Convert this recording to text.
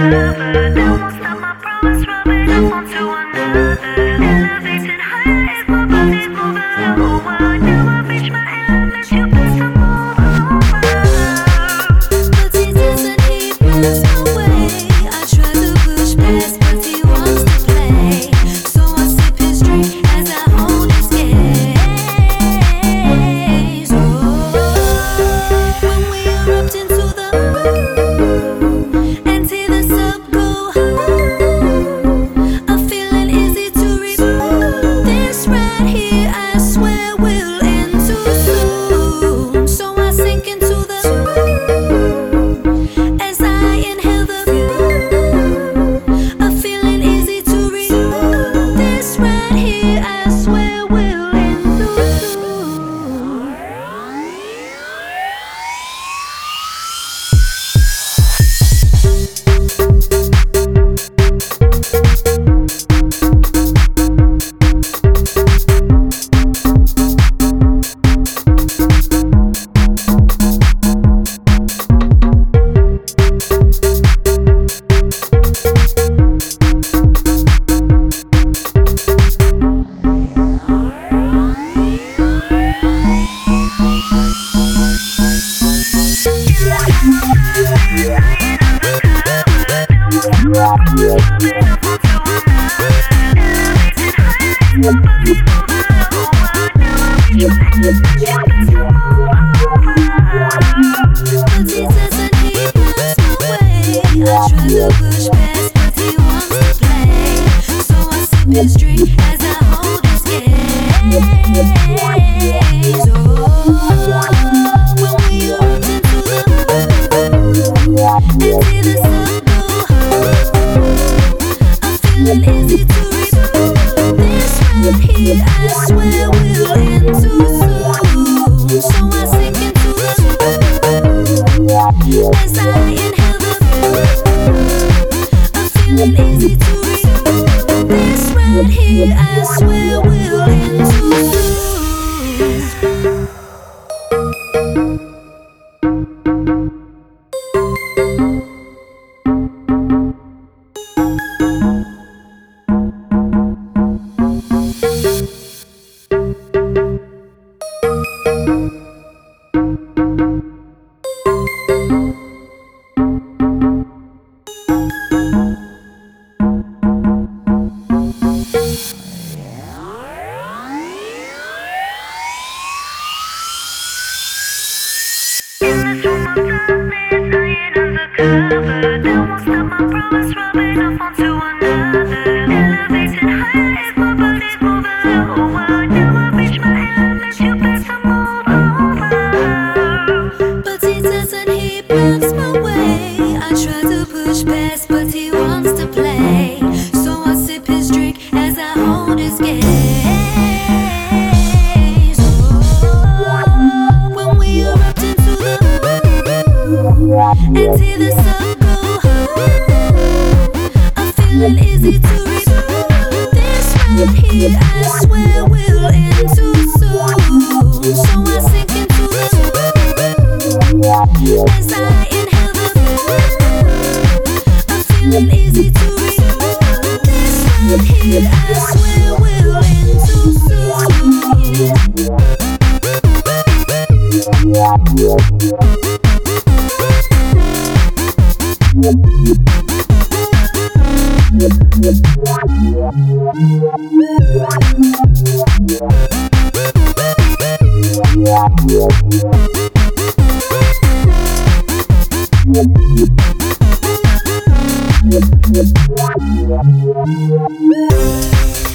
cover. Now won't stop, I promise. Rubbing up onto another. Elevating higher as my body's moving over. Now I reach my hand as you pass the move over. But he doesn't, he blows my way. I try to push past, but he wants to play. So I sip his drink as I hold his gaze. Oh, when we erupt into the moon and see the sub go high, a feeling easy to remove. This right here, I swear, will end too soon. So I sink into the moon as I inhale the view. A feeling easy to remove. This right here, I swear, will end too soon. But he doesn't, he blows my way. I try to push past, but he wants to play. So I sip his drink as I hold his gaze. Oh, when we erupt into the moon and see the sun go high, a feeling easy to remove. This right here, I swear, will end too soon. So I sink into the moon as I inhale the view. A feeling easy to remove. This right here, I swear, will end too soon. In this room of darkness, lying undercover. Now won't stop, I promise. Rubbing up onto another. Elevating higher as my body's moving over. Now I reach my hand as you pass the move over. But he doesn't, he blocks my way. I try to push past, but he wants to play. So I sip his drink as I hold his gaze. Oh, when we erupt into the moon and see the sun go high, a feeling easy to remove. This right here, I swear, will end too soon. So I sink into the moon as I inhale the view. A feeling easy to remove. This right here, I swear, will end too soon. We'll be right back.